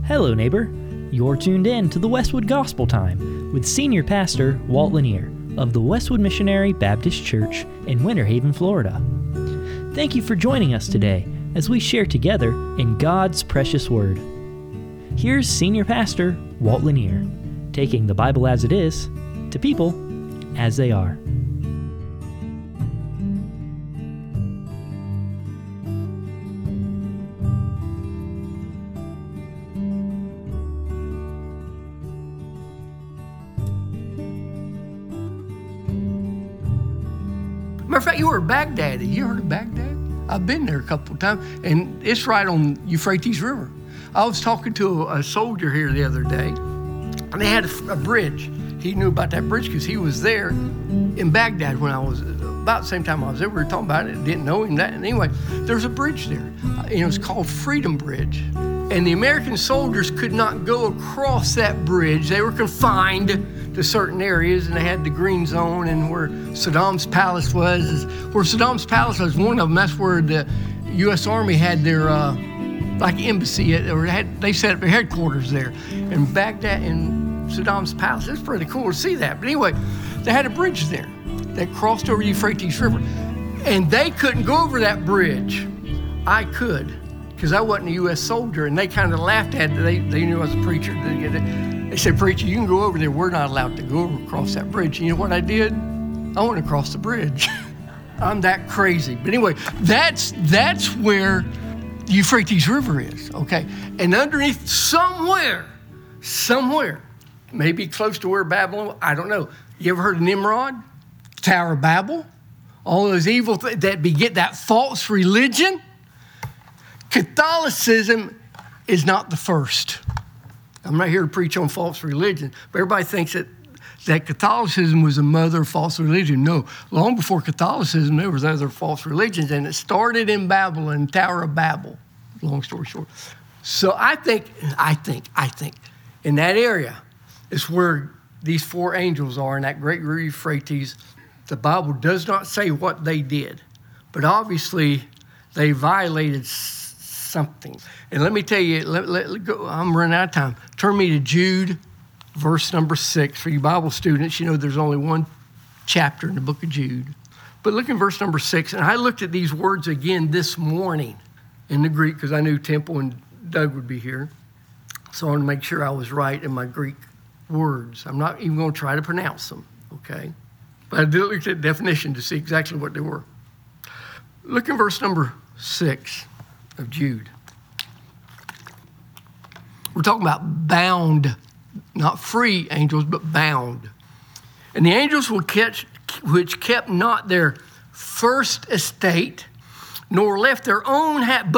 Hello, neighbor. You're tuned in to the Westwood Gospel Time with Senior Pastor Walt Lanier of the Westwood Missionary Baptist Church in Winter Haven, Florida. Thank you for joining us today as we share together in God's precious Word. Here's Senior Pastor Walt Lanier, taking the Bible as it is to people as they are. Matter of fact, you were at Baghdad. Have you heard of Baghdad? I've been there a couple of times, and it's right on Euphrates River. I was talking to a soldier here the other day, and they had a bridge. He knew about that bridge because he was there in Baghdad when I was, about the same time I was there. We were talking about it, didn't know him that. And anyway, there's a bridge there. It was called Freedom Bridge. And the American soldiers could not go across that bridge. They were confined to certain areas, and they had the green zone, and where Saddam's palace was, one of them. That's where the U.S. Army had their embassy, or they set up their headquarters there. And Baghdad and Saddam's palace, it's pretty cool to see that. But anyway, they had a bridge there that crossed over the Euphrates River, and they couldn't go over that bridge. I could, because I wasn't a U.S. soldier, and they kind of laughed at it. They knew I was a preacher. They said, "Preacher, you can go over there. We're not allowed to go across that bridge." And you know what I did? I went across the bridge. I'm that crazy. But anyway, that's where the Euphrates River is, okay? And underneath somewhere, maybe close to where Babylon, I don't know. You ever heard of Nimrod? Tower of Babel? All those evil that beget that false religion? Catholicism is not the first. I'm not here to preach on false religion, but everybody thinks that Catholicism was the mother of false religion. No, long before Catholicism, there was other false religions, and it started in Babylon, Tower of Babel, long story short. So I think in that area is where these four angels are, in that great river Euphrates. The Bible does not say what they did, but obviously they violated something. And let me tell you, let go. I'm running out of time. Turn me to Jude, verse number 6. For you Bible students, you know there's only one chapter in the book of Jude. But look in verse number 6. And I looked at these words again this morning in the Greek because I knew Temple and Doug would be here. So I wanted to make sure I was right in my Greek words. I'm not even going to try to pronounce them, okay? But I did look at the definition to see exactly what they were. Look in verse number 6 of Jude. We're talking about bound, not free angels, but bound. And the angels which kept not their first estate, nor left their own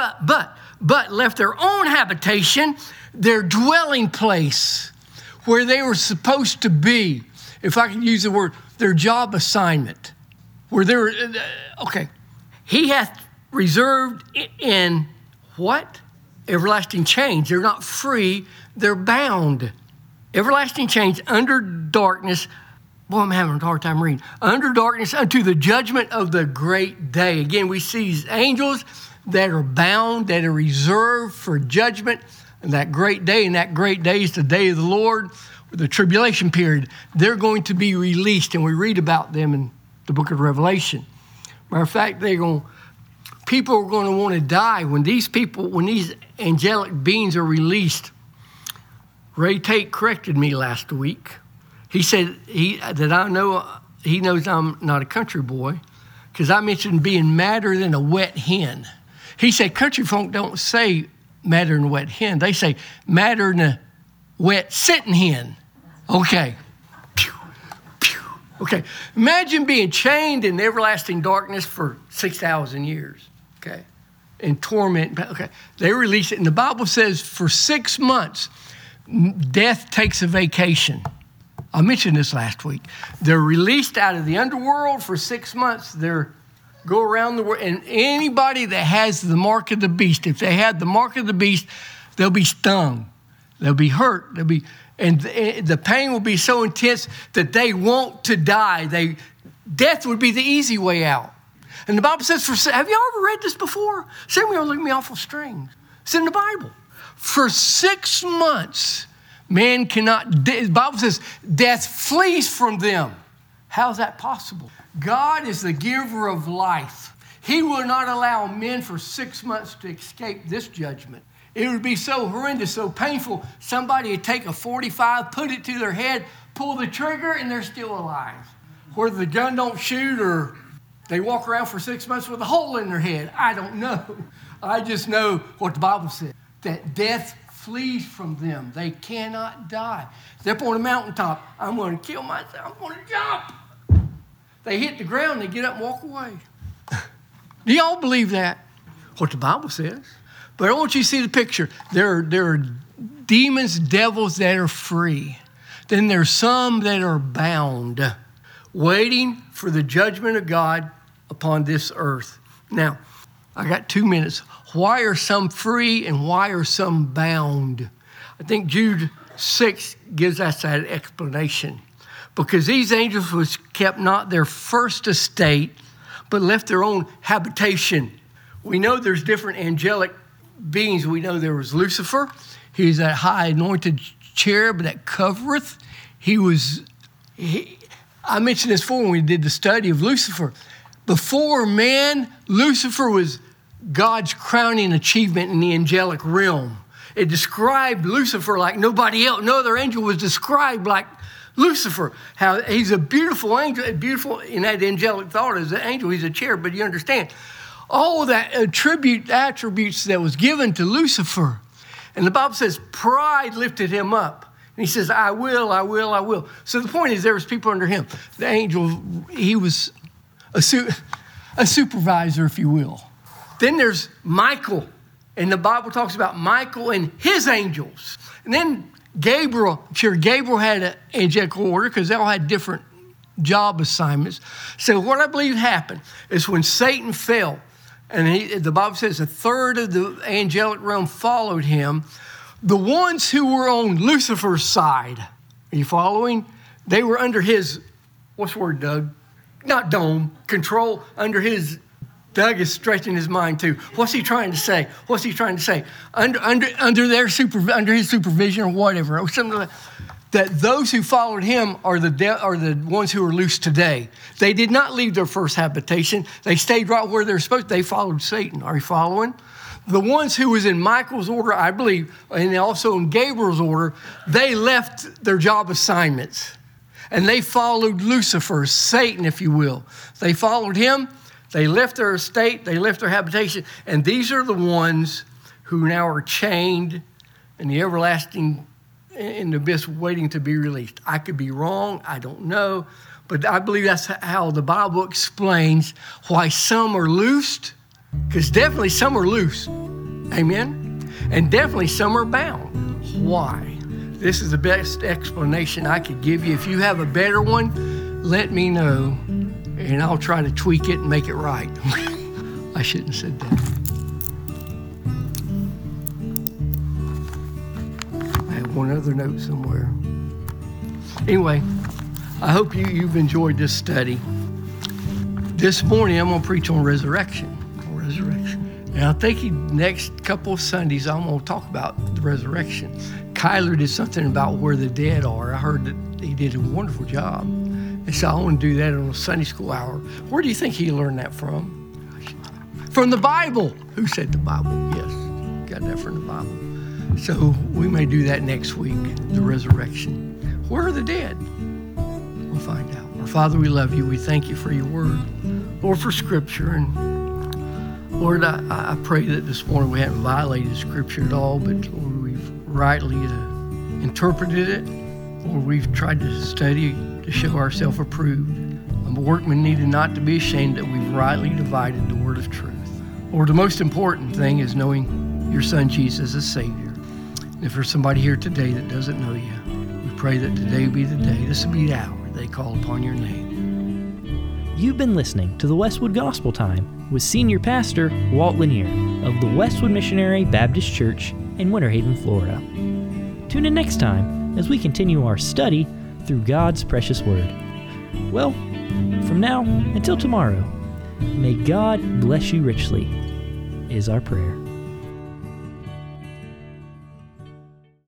but left their own habitation, their dwelling place, where they were supposed to be. If I could use the word, their job assignment, where they were. Okay, he hath reserved in what? Everlasting change. They're not free, they're bound. Everlasting change under darkness. Boy, I'm having a hard time reading. Under darkness unto the judgment of the great day. Again, we see these angels that are bound, that are reserved for judgment. And that great day, and that great day is the day of the Lord, the tribulation period. They're going to be released, and we read about them in the book of Revelation. Matter of fact, people are going to want to die when these angelic beings are released. Ray Tate corrected me last week. He said he knows I'm not a country boy because I mentioned being madder than a wet hen. He said country folk don't say madder than a wet hen. They say madder than a wet sitting hen. Okay. Pew, pew. Okay. Imagine being chained in everlasting darkness for 6,000 years. Okay. In torment. Okay. They release it. And the Bible says for 6 months, death takes a vacation. I mentioned this last week. They're released out of the underworld for 6 months. They're go around the world. And anybody that has the mark of the beast, if they have the mark of the beast, they'll be stung. They'll be hurt. And the pain will be so intense that they want to die. Death would be the easy way out. And the Bible says, have you ever read this before? Some of you are looking at me awful strange. It's in the Bible. For 6 months, man cannot, the Bible says, death flees from them. How is that possible? God is the giver of life. He will not allow men for 6 months to escape this judgment. It would be so horrendous, so painful. Somebody would take a 45, put it to their head, pull the trigger, and they're still alive. Whether the gun don't shoot or they walk around for 6 months with a hole in their head, I don't know. I just know what the Bible says, that death flees from them. They cannot die. They're up on a mountaintop. I'm going to kill myself. I'm going to jump. They hit the ground, they get up and walk away. Do y'all believe that? What the Bible says. But I want you to see the picture. There are demons, devils that are free. Then there's some that are bound, waiting for the judgment of God upon this earth. Now, I got 2 minutes. Why are some free and why are some bound? I think Jude 6 gives us that explanation. Because these angels was kept not their first estate, but left their own habitation. We know there's different angelic beings. We know there was Lucifer. He's that high anointed cherub that covereth. I mentioned this before when we did the study of Lucifer. Before man, Lucifer was God's crowning achievement in the angelic realm. It described Lucifer like nobody else. No other angel was described like Lucifer. How he's a beautiful angel, beautiful in that angelic thought as an angel. He's a cherub, but you understand all that attributes that was given to Lucifer. And the Bible says pride lifted him up. And he says, I will, I will, I will. So the point is there was people under him. The angel, he was a supervisor, if you will. Then there's Michael. And the Bible talks about Michael and his angels. And then Gabriel had an angelic order because they all had different job assignments. So what I believe happened is when Satan fell, and the Bible says a third of the angelic realm followed him, the ones who were on Lucifer's side, are you following? They were under his, what's the word, Doug? Not dome, control, under his, Doug is stretching his mind too. What's he trying to say? What's he trying to say? Under his supervision or whatever, or something like that those who followed him are the ones who are loose today. They did not leave their first habitation. They stayed right where they're supposed to. They followed Satan. Are you following? The ones who was in Michael's order, I believe, and also in Gabriel's order, they left their job assignments. And they followed Lucifer, Satan, if you will. They followed him. They left their estate. They left their habitation. And these are the ones who now are chained in the everlasting in the abyss waiting to be released. I could be wrong. I don't know. But I believe that's how the Bible explains why some are loosed, because definitely some are loose. Amen? And definitely some are bound. Why? This is the best explanation I could give you. If you have a better one, let me know, and I'll try to tweak it and make it right. I shouldn't have said that. One other note somewhere. Anyway, I hope you've enjoyed this study. This morning, I'm going to preach on resurrection. And I think next couple of Sundays, I'm going to talk about the resurrection. Kyler did something about where the dead are. I heard that he did a wonderful job. And so I want to do that on a Sunday school hour. Where do you think he learned that from? From the Bible. Who said the Bible? Yes, got that from the Bible. So we may do that next week, the resurrection. Where are the dead? We'll find out. Our Father, we love you. We thank you for your word, Lord, for Scripture. And Lord, I pray that this morning we haven't violated Scripture at all, but Lord, we've rightly interpreted it. Lord, we've tried to study to show ourselves approved. A workman needed not to be ashamed that we've rightly divided the word of truth. Lord, the most important thing is knowing your Son Jesus as Savior. If there's somebody here today that doesn't know you, we pray that today be the day, this will be the hour they call upon your name. You've been listening to the Westwood Gospel Time with Senior Pastor Walt Lanier of the Westwood Missionary Baptist Church in Winter Haven, Florida. Tune in next time as we continue our study through God's precious Word. Well, from now until tomorrow, may God bless you richly, is our prayer.